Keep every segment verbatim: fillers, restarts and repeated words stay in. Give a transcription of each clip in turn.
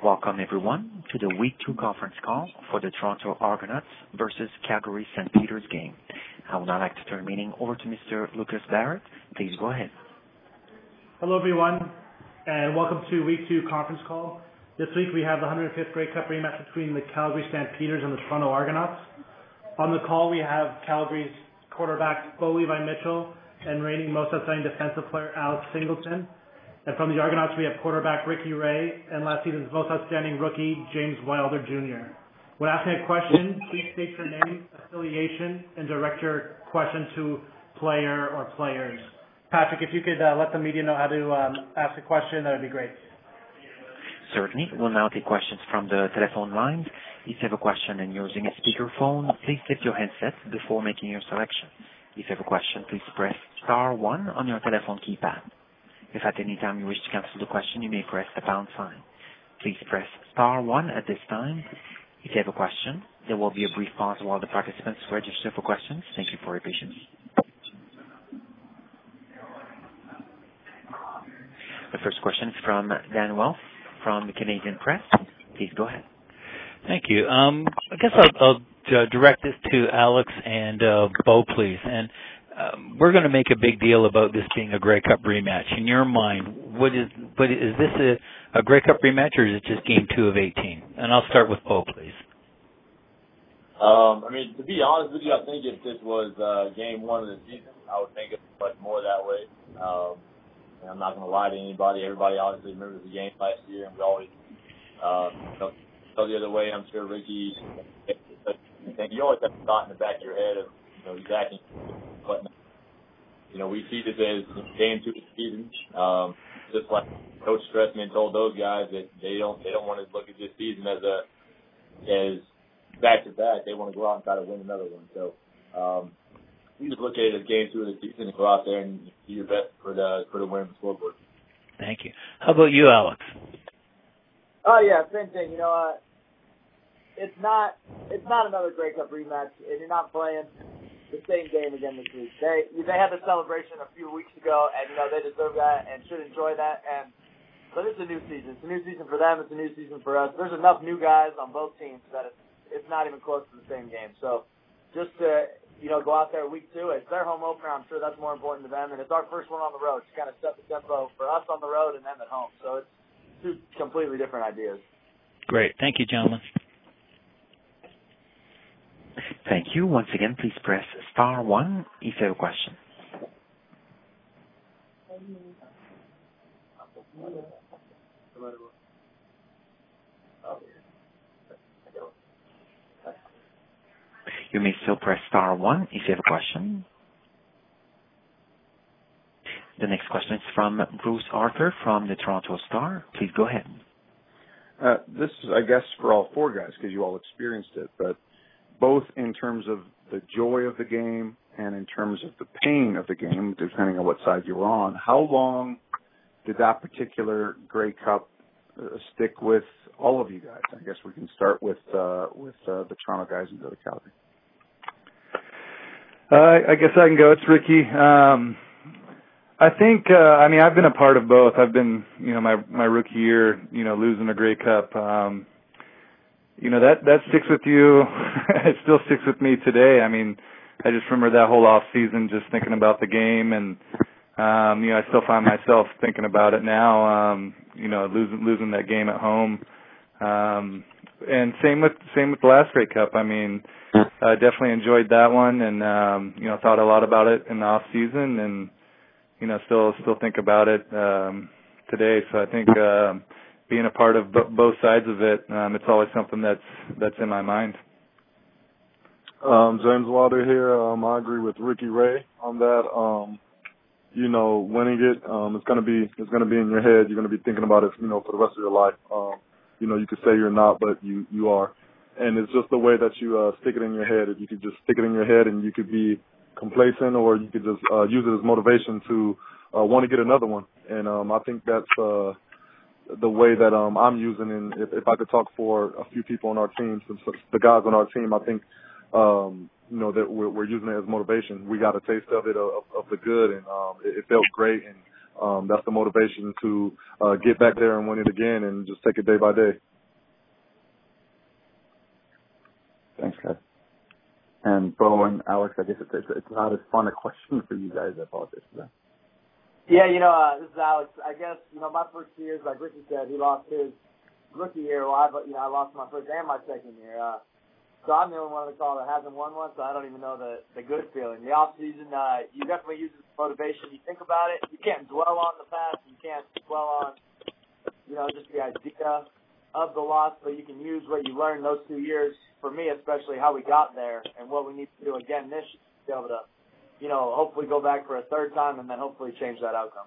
Welcome, everyone, to the Week two conference call for the Toronto Argonauts versus Calgary Saint Peter's game. I would now like to turn the meeting over to Mister Lucas Barrett. Please go ahead. Hello, everyone, and welcome to Week two conference call. This week we have the one hundred fifth Grey Cup rematch between the Calgary Stampeders and the Toronto Argonauts. On the call we have Calgary's quarterback Bo Levi Mitchell and reigning most outstanding defensive player Alex Singleton. And from the Argonauts we have quarterback Ricky Ray and last season's most outstanding rookie James Wilder Junior When asking a question, please state your name, affiliation, and direct your question to player or players. Patrick, if you could uh, let the media know how to um, ask a question, that would be great. Certainly. We'll now take questions from the telephone lines. If you have a question and you're using a speakerphone, please lift your headset before making your selection. If you have a question, please press star one on your telephone keypad. If at any time you wish to cancel the question, you may press the pound sign. Please press star one at this time. If you have a question, there will be a brief pause while the participants register for questions. Thank you for your patience. The first question is from Dan Wells from the Canadian Press. Please go ahead. Thank you. Um, I guess I'll, I'll uh, direct this to Alex and uh, Bo, please. And um, we're going to make a big deal about this being a Grey Cup rematch. In your mind, what is what is this a, a Grey Cup rematch, or is it just Game Two of eighteen? And I'll start with Bo, please. Um, I mean, to be honest with you, I think if this was uh, Game One of the season, I would think it much more that way. Um, and I'm not going to lie to anybody. Everybody obviously remembers the game last year, and we always uh, you know, go the other way. I'm sure Ricky. And you always have a thought in the back of your head of you know exactly. But, you know, we see this as Game Two of the season. Um, just like Coach Stressman told those guys that they don't they don't want to look at this season as a as back to back. They want to go out and try to win another one. So um, you just look at it as Game Two of the season and go out there and do your best for the for the win of the scoreboard. Thank you. How about you, Alex? Oh yeah, same thing. You know, uh, it's not it's not another Grey Cup rematch, and you're not playing the same game again this week. They they had the celebration a few weeks ago, and you know they deserve that and should enjoy that. And but it's a new season. It's a new season for them. It's a new season for us. There's enough new guys on both teams that it's it's not even close to the same game. So just to you know go out there week two, it's their home opener. I'm sure that's more important to them, and it's our first one on the road to kind of set the tempo for us on the road and them at home. So it's two completely different ideas. Great. Thank you, gentlemen. Thank you. Once again, please press star one if you have a question. You may still press star one if you have a question. The next question is from Bruce Arthur from the Toronto Star. Please go ahead. Uh, this is, I guess, for all four guys because you all experienced it, but both in terms of the joy of the game and in terms of the pain of the game, depending on what side you were on. How long did that particular Grey Cup uh, stick with all of you guys? I guess we can start with uh, with uh, the Toronto guys and go to Calgary. Uh, I guess I can go. It's Ricky. Um, I think, uh, I mean, I've been a part of both. I've been, you know, my my rookie year, you know, losing a Grey Cup. Um, You know, that, that sticks with you. It still sticks with me today. I mean, I just remember that whole off season just thinking about the game and, um, you know, I still find myself thinking about it now, um, you know, losing, losing that game at home. Um, and same with, same with the last Grey Cup. I mean, I definitely enjoyed that one and, um, you know, thought a lot about it in the off season and, you know, still, still think about it, um, today. So I think, um, being a part of b- both sides of it, um, it's always something that's that's in my mind. Um, James Wilder here. Um, I agree with Ricky Ray on that. Um, you know, winning it, um, it's gonna be it's gonna be in your head. You're gonna be thinking about it, you know, for the rest of your life. Um, you know, you could say you're not, but you you are, and it's just the way that you uh, stick it in your head. If you could just stick it in your head, and you could be complacent, or you could just uh, use it as motivation to uh, want to get another one. And um, I think that's. Uh, the way that um, I'm using, and if, if I could talk for a few people on our team, since the guys on our team, I think, um, you know, that we're, we're using it as motivation. We got a taste of it, of, of the good, and um, it, it felt great, and um, that's the motivation to uh, get back there and win it again and just take it day by day. Thanks, guys. And Bo and Alex, I guess it's, it's, it's not as fun a question for you guys. I apologize for that. Yeah, you know, uh, this is Alex. I guess, you know, my first two years, like Ricky said, he lost his rookie year. Well, I've, you know, I lost my first and my second year. Uh, so I'm the only one on the call that hasn't won one, so I don't even know the, the good feeling. The off season, uh, you definitely use it as motivation. You think about it. You can't dwell on the past. You can't dwell on, you know, just the idea of the loss, but you can use what you learned those two years, for me especially, how we got there and what we need to do again this year to be able to, you know, hopefully go back for a third time and then hopefully change that outcome.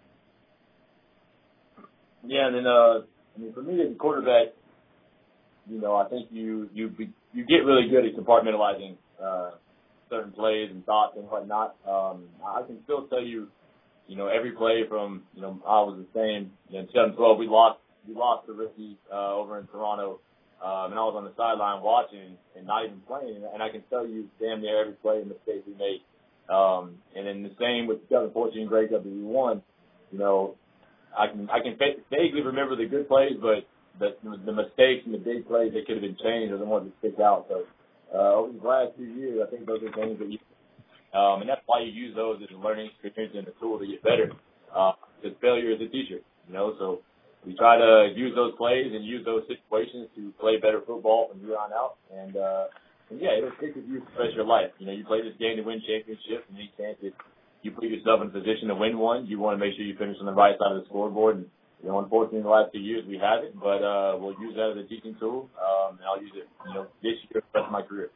Yeah, and then, uh, I mean, for me as a quarterback, you know, I think you you be, you get really good at compartmentalizing uh, certain plays and thoughts and whatnot. Um, I can still tell you, you know, every play from, you know, I was the same. You know, in twenty twelve, we lost we lost the rookie uh, over in Toronto, um, and I was on the sideline watching and not even playing, and I can tell you damn near every play and mistake we made. Um, and then the same with the twenty fourteen Grey Cup that we won. You know, I can I can vaguely remember the good plays, but the, the mistakes and the big plays that could have been changed are the ones that stick out. So uh, over the last two years, I think those are things that you, um, and that's why you use those as a learning experience and a tool to get better. Uh, because failure is a teacher, you know. So we try to use those plays and use those situations to play better football from here on out. And, uh, and yeah, it'll stick with you for the rest of your life. You know, you play this game to win championships, and any chance that you put yourself in a position to win one, you want to make sure you finish on the right side of the scoreboard. And, you know, unfortunately, in the last two years we haven't, but uh, we'll use that as a teaching tool, um, and I'll use it, you know, this year for the rest of my career.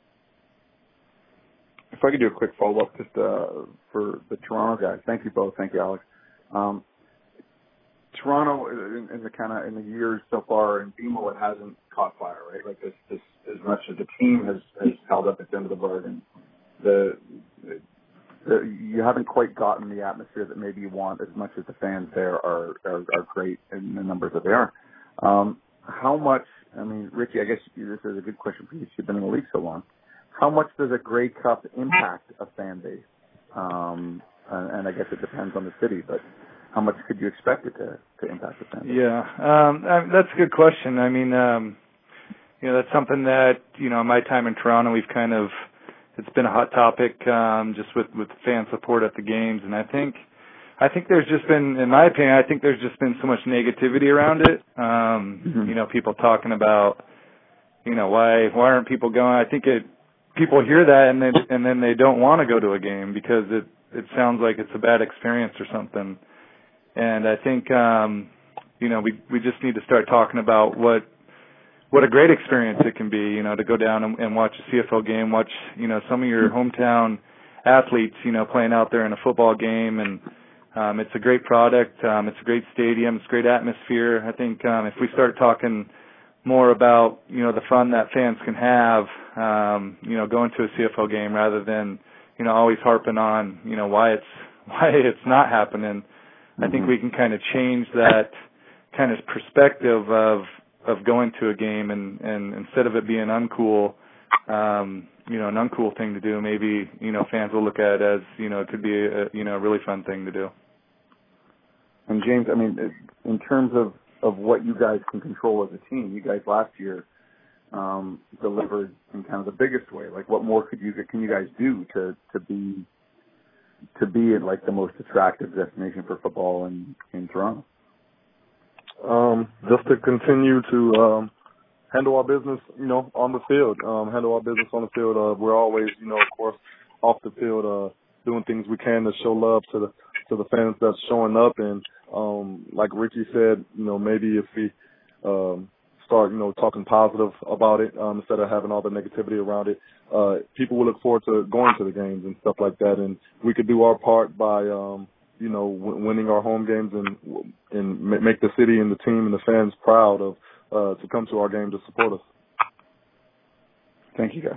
If I could do a quick follow-up just uh, for the Toronto guys. Thank you both. Thank you, Alex. Um, Toronto, in, in the kind of in the years so far, and B M O, it hasn't caught fire, right? Like this, this as much as the team has, has held up its end of the bargain, the, the you haven't quite gotten the atmosphere that maybe you want, as much as the fans there are are, are great in the numbers that they are. Um, how much? I mean, Ricky, I guess this is a good question for you. You've been in the league so long. How much does a Grey Cup impact a fan base? Um, and, and I guess it depends on the city, but how much could you expect it to, to impact the fan base? Yeah, um, I, that's a good question. I mean, um, you know, that's something that, you know, in my time in Toronto, we've kind of, it's been a hot topic, um, just with, with fan support at the games. And I think, I think there's just been, in my opinion, I think there's just been so much negativity around it. Um, mm-hmm. You know, people talking about, you know, why, why aren't people going? I think it, people hear that and then, and then they don't want to go to a game because it, it sounds like it's a bad experience or something. And I think, um, you know, we we just need to start talking about what what a great experience it can be, you know, to go down and, and watch a C F L game, watch, you know, some of your hometown athletes, you know, playing out there in a football game. And um, it's a great product. Um, it's a great stadium. It's a great atmosphere. I think um, if we start talking more about, you know, the fun that fans can have, um, you know, going to a C F L game rather than, you know, always harping on, you know, why it's why it's not happening. I think we can kind of change that kind of perspective of of going to a game, and, and instead of it being uncool, um, you know, an uncool thing to do, maybe, you know, fans will look at it as, you know, it could be a, you know, a really fun thing to do. And James, I mean, in terms of, of what you guys can control as a team, you guys last year um, delivered in kind of the biggest way. Like, what more could you can you guys do to to be to be at like the most attractive destination for football in, in Toronto? Um, just to continue to um, handle our business, you know, on the field. Um, handle our business on the field. Uh, we're always, you know, of course, off the field, uh, doing things we can to show love to the to the fans that's showing up. And um, like Ricky said, you know, maybe if we um, start, you know, talking positive about it um, instead of having all the negativity around it, uh, people will look forward to going to the games and stuff like that. And we could do our part by, um, you know, w- winning our home games and and make the city and the team and the fans proud of uh, to come to our game to support us. Thank you, guys.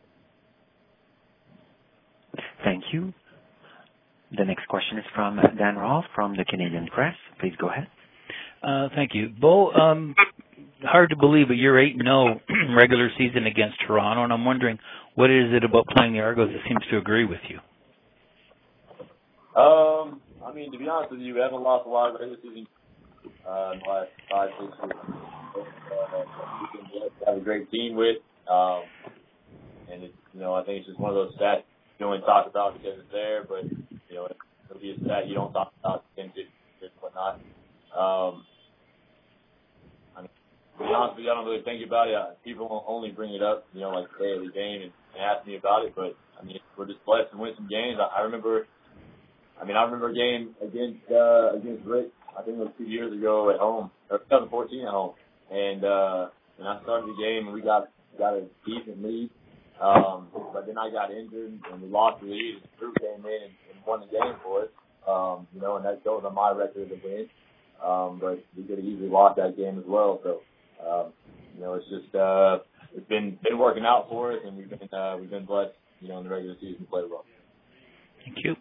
Thank you. The next question is from Dan Rolfe from the Canadian Press. Please go ahead. Uh, thank you. Bo, um, hard to believe, but you're eight and oh regular season against Toronto, and I'm wondering, what is it about playing the Argos that seems to agree with you? Um, I mean, to be honest with you, we haven't lost a lot of regular season uh, in the last five, six years. Uh, we have a great team with. Um, and it's, you know, I think it's just one of those stats you only talk about because it's there, but, you know, it'll be a stat you don't talk about and whatnot. Um, I mean, to be honest with you, I don't really think about it. People only bring it up, you know, like the day of the game and, and ask me about it, but, I mean, we're just blessed to win some games. I, I remember, I mean, I remember a game against, uh, against Rick, I think it was two years ago at home, or twenty fourteen at home, and, uh, and I started the game and we got, got a decent lead. Um, but then I got injured and we lost the lead. And Drew came in and, and won the game for us. Um, you know, and that goes on my record to win. Um, but we could have easily lost that game as well. So, um, you know, it's just uh, it's been been working out for us, and we've been uh, we've been blessed, you know, in the regular season to play well. Thank you.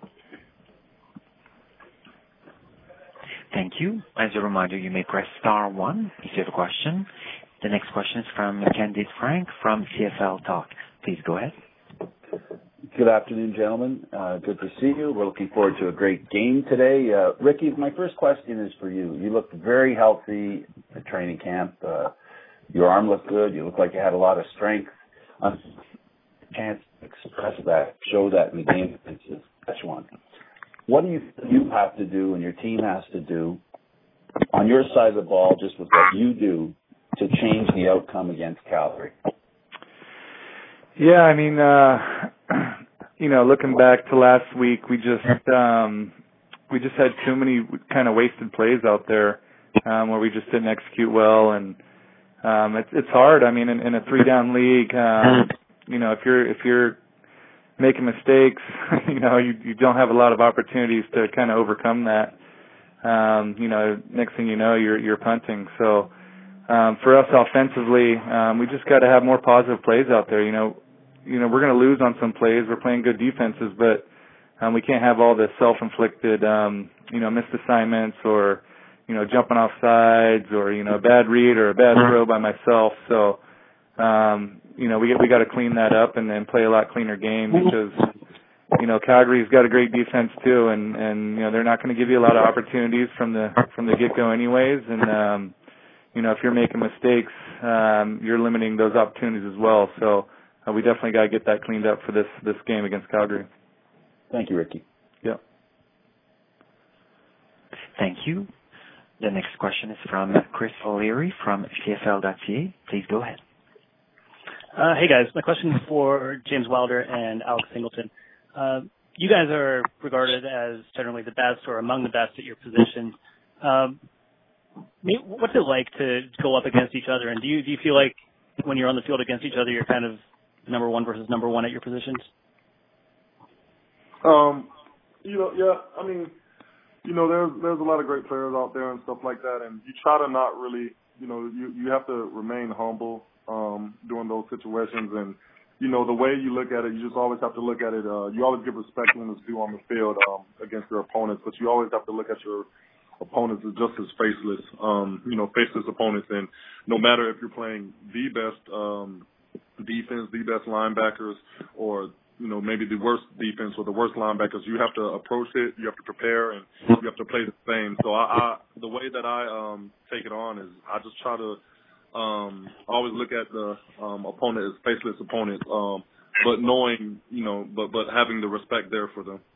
Thank you. As a reminder, you may press star one if you have a question. The next question is from Candid Frank from C F L Talk. Please go ahead. Good afternoon, gentlemen. Uh, good to see you. We're looking forward to a great game today. Uh, Ricky, my first question is for you. You looked very healthy at training camp. Uh, your arm looked good. You looked like you had a lot of strength. Um, chance to express that, show that in the game against Saskatchewan. What do you you have to do and your team has to do on your side of the ball, just with what you do, to change the outcome against Calgary? Yeah, I mean, uh, you know, looking back to last week, we just um, we just had too many kind of wasted plays out there um, where we just didn't execute well, and um, it's it's hard. I mean, in, in a three-down league, um, you know, if you're if you're making mistakes, you know, you you don't have a lot of opportunities to kind of overcome that. Um, you know, next thing you know, you're you're punting. So um, for us offensively, um, we just got to have more positive plays out there. You know. You know, we're going to lose on some plays. We're playing good defenses, but um, we can't have all this self-inflicted, um, you know, missed assignments or, you know, jumping off sides or, you know, a bad read or a bad throw by myself. So, um, you know, we we got to clean that up and then play a lot cleaner game because, you know, Calgary's got a great defense too, and and you know they're not going to give you a lot of opportunities from the from the get-go anyways, and um, you know, if you're making mistakes, um, you're limiting those opportunities as well. So. Uh, we definitely got to get that cleaned up for this, this game against Calgary. Thank you, Ricky. Yeah. Thank you. The next question is from Chris O'Leary from C F L dot C A. Please go ahead. Uh, hey, guys. My question is for James Wilder and Alex Singleton. Uh, you guys are regarded as generally the best or among the best at your positions. Um, what's it like to go up against each other? And do you, do you feel like when you're on the field against each other, you're kind of number one versus number one at your positions? Um, you know, yeah, I mean, you know, there's there's a lot of great players out there and stuff like that, and you try to not really, you know, you, you have to remain humble um, during those situations, and, you know, the way you look at it, you just always have to look at it, uh, you always give respect when it's due on the field um, against your opponents, but you always have to look at your opponents as just as faceless, um, you know, faceless opponents, and no matter if you're playing the best um, defense, the best linebackers, or, you know, maybe the worst defense or the worst linebackers, you have to approach it, you have to prepare, and you have to play the same. So I, I the way that I um, take it on is I just try to um, always look at the um, opponent as faceless opponents, um, but knowing, you know, but, but having the respect there for them.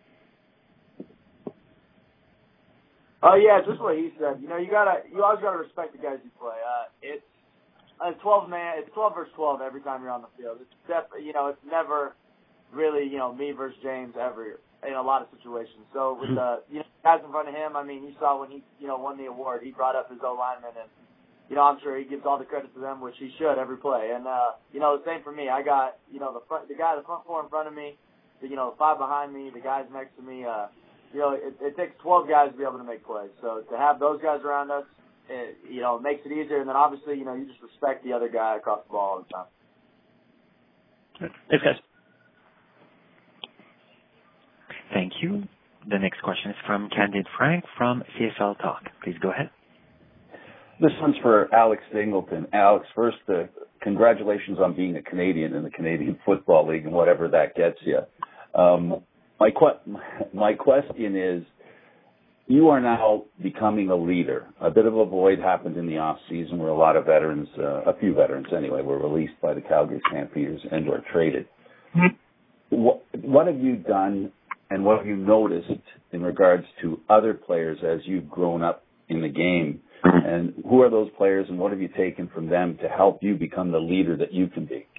Oh yeah, just what he said. You know, you gotta, you always gotta respect the guys you play. Uh, it's a twelve man, it's twelve versus twelve every time you're on the field. It's def, you know, it's never really, you know, me versus James ever in a lot of situations. So with the, you know, guys in front of him, I mean, you saw when he, you know, won the award, he brought up his O lineman, and you know, I'm sure he gives all the credit to them, which he should every play. And uh, you know, the same for me. I got, you know, the front, the guy, the front four in front of me, the, you know, the five behind me, the guys next to me. Uh, You know, it, it takes twelve guys to be able to make plays. So to have those guys around us, it, you know, makes it easier. And then obviously, you know, you just respect the other guy across the ball all the time. Thanks, guys. Thank you. The next question is from Candid Frank from C F L Talk. Please go ahead. This one's for Alex Singleton. Alex, first, uh, congratulations on being a Canadian in the Canadian Football League and whatever that gets you. Um, My, que- my question is, you are now becoming a leader. A bit of a void happened in the off season where a lot of veterans, uh, a few veterans anyway, were released by the Calgary Stampeders and or traded. Mm-hmm. What, what have you done and what have you noticed in regards to other players as you've grown up in the game? And who are those players and what have you taken from them to help you become the leader that you can be?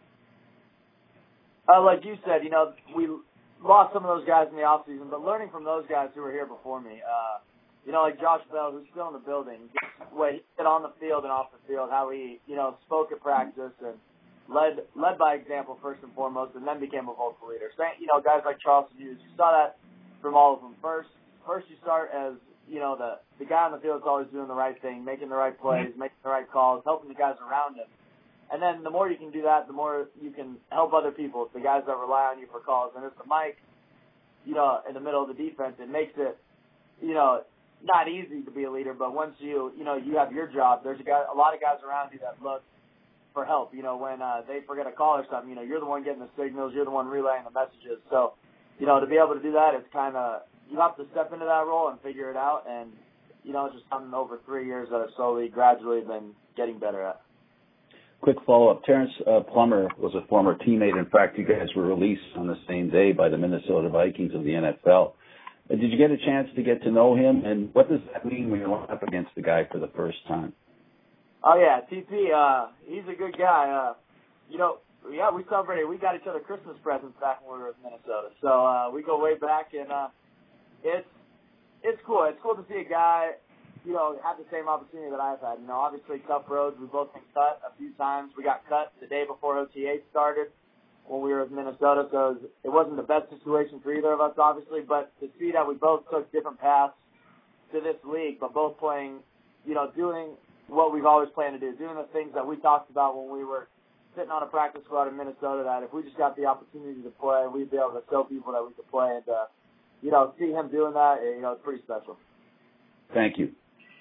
Uh, like you said, you know, we lost some of those guys in the off season, but learning from those guys who were here before me, uh, you know, like Josh Bell, who's still in the building, just the way he did on the field and off the field, how he, you know, spoke at practice and led led by example first and foremost, and then became a vocal leader. So, you know, guys like Charleston Hughes, you saw that from all of them. First, first you start as, you know, the the guy on the field is always doing the right thing, making the right plays, making the right calls, helping the guys around him. And then the more you can do that, the more you can help other people, the guys that rely on you for calls. And as the mic, you know, in the middle of the defense, it makes it, you know, not easy to be a leader. But once you, you know, you have your job, there's a guy, a lot of guys around you that look for help. You know, when uh, they forget a call or something, you know, you're the one getting the signals, you're the one relaying the messages. So, you know, to be able to do that, it's kind of, you have to step into that role and figure it out. And, you know, it's just something over three years that I've slowly, gradually been getting better at. Quick follow-up. Terrence uh, Plummer was a former teammate. In fact, you guys were released on the same day by the Minnesota Vikings of the N F L. Uh, did you get a chance to get to know him? And what does that mean when you're up against the guy for the first time? Oh, yeah. T P, uh, he's a good guy. Uh, you know, yeah, we celebrated. We got each other Christmas presents back when we were in Minnesota. So uh, we go way back, and uh, it's it's cool. It's cool to see a guy, you know, have the same opportunity that I've had. You know, obviously tough roads. We've both been cut a few times. We got cut the day before O T A started when we were in Minnesota, so it wasn't the best situation for either of us, obviously. But to see that we both took different paths to this league, but both playing, you know, doing what we've always planned to do, doing the things that we talked about when we were sitting on a practice squad in Minnesota, that if we just got the opportunity to play, we'd be able to show people that we could play. And, uh, you know, see him doing that, you know, it's pretty special. Thank you.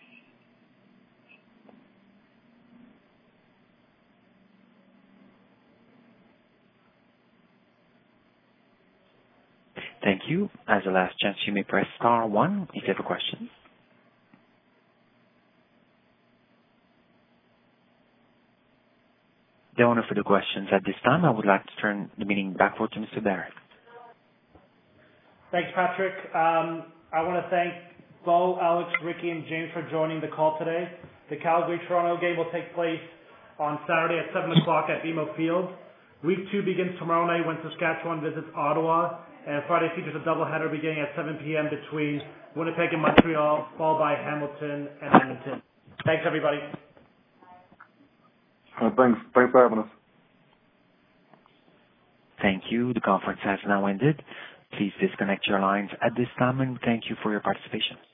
Thank you. As a last chance, you may press star one if you have a question. There are no further questions at this time. I would like to turn the meeting back over to Mister Barrett. Thanks, Patrick. Um, I want to thank Bo, Alex, Ricky, and James for joining the call today. The Calgary-Toronto game will take place on Saturday at seven o'clock at B M O Field. Week two begins tomorrow night when Saskatchewan visits Ottawa, and Friday features a doubleheader beginning at seven p.m. between Winnipeg and Montreal, followed by Hamilton and Edmonton. Thanks, everybody. Uh, thanks. Thanks for having us. Thank you. The conference has now ended. Please disconnect your lines at this time, and thank you for your participation.